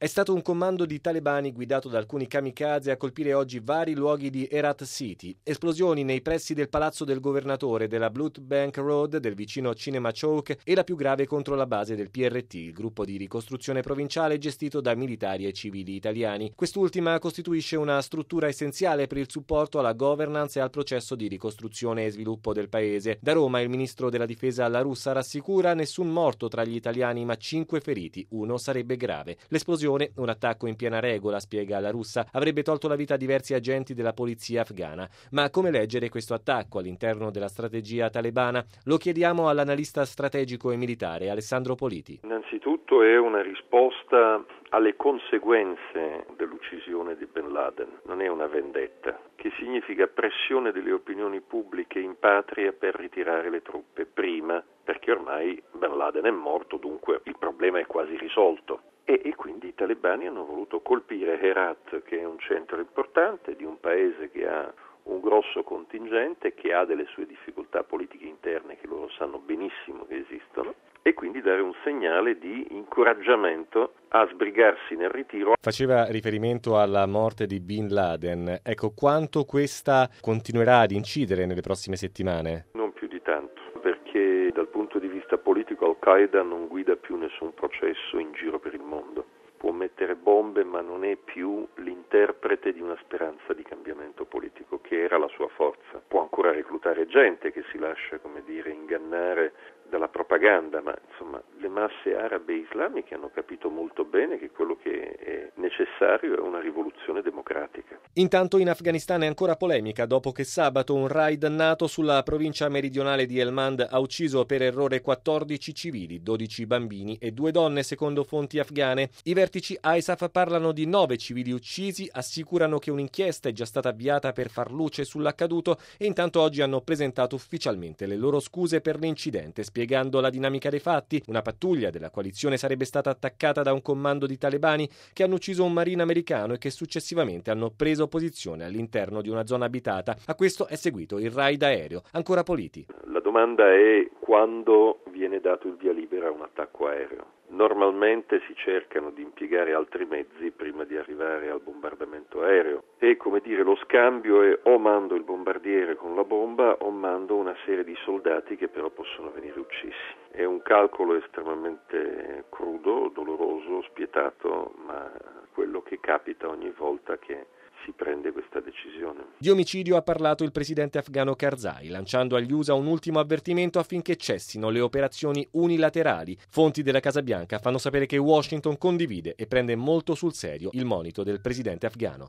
È stato un comando di talebani guidato da alcuni kamikaze a colpire oggi vari luoghi di Herat City. Esplosioni nei pressi del palazzo del governatore, della Blood Bank Road, del vicino Cinema Chowk e la più grave contro la base del PRT, il gruppo di ricostruzione provinciale gestito da militari e civili italiani. Quest'ultima costituisce una struttura essenziale per il supporto alla governance e al processo di ricostruzione e sviluppo del paese. Da Roma il ministro della difesa La Russa rassicura: nessun morto tra gli italiani ma 5 feriti, uno sarebbe grave. L'esplosione, un attacco in piena regola, spiega La Russa, avrebbe tolto la vita a diversi agenti della polizia afghana. Ma come leggere questo attacco all'interno della strategia talebana? Lo chiediamo all'analista strategico e militare Alessandro Politi. Innanzitutto è una risposta alle conseguenze dell'uccisione di Bin Laden, non è una vendetta, che significa pressione delle opinioni pubbliche in patria per ritirare le truppe prima, perché ormai Bin Laden è morto, dunque il problema è quasi risolto. E quindi i talebani hanno voluto colpire Herat, che è un centro importante di un paese che ha un grosso contingente, che ha delle sue difficoltà politiche interne che loro sanno benissimo che esistono, e quindi dare un segnale di incoraggiamento a sbrigarsi nel ritiro. Faceva riferimento alla morte di Bin Laden. Ecco, quanto questa continuerà ad incidere nelle prossime settimane? Non più di tanto, perché dal punto di vista politico Al-Qaeda non guida più nessun processo in giro per il mondo. Può mettere bombe, ma non è più l'interprete di una speranza di cambiamento politico, che era la sua forza. Può ancora reclutare gente che si lascia, ingannare dalla propaganda, ma insomma le masse arabe e islamiche hanno capito molto bene che quello che è necessario è una rivoluzione democratica. Intanto in Afghanistan è ancora polemica dopo che sabato un raid NATO sulla provincia meridionale di Helmand ha ucciso per errore 14 civili, 12 bambini e 2 donne secondo fonti afghane. I vertici ISAF parlano di 9 civili uccisi, assicurano che un'inchiesta è già stata avviata per far luce sull'accaduto e intanto oggi hanno presentato ufficialmente le loro scuse per l'incidente, spiegando la dinamica dei fatti. Una pattuglia della coalizione sarebbe stata attaccata da un comando di talebani che hanno ucciso un marine americano e che successivamente hanno preso posizione all'interno di una zona abitata. A questo è seguito il raid aereo. Ancora Politi. La domanda è quando viene dato il via libera a un attacco aereo. Normalmente si cercano di impiegare altri mezzi prima di arrivare al bombardamento aereo e lo scambio è o mando il bombardiere con la bomba o mando una serie di soldati che però possono venire uccisi. È un calcolo estremamente crudo, doloroso, spietato, ma quello che capita ogni volta che si prende questa decisione. Di omicidio ha parlato il presidente afghano Karzai, lanciando agli USA un ultimo avvertimento affinché cessino le operazioni unilaterali. Fonti della Casa Bianca fanno sapere che Washington condivide e prende molto sul serio il monito del presidente afghano.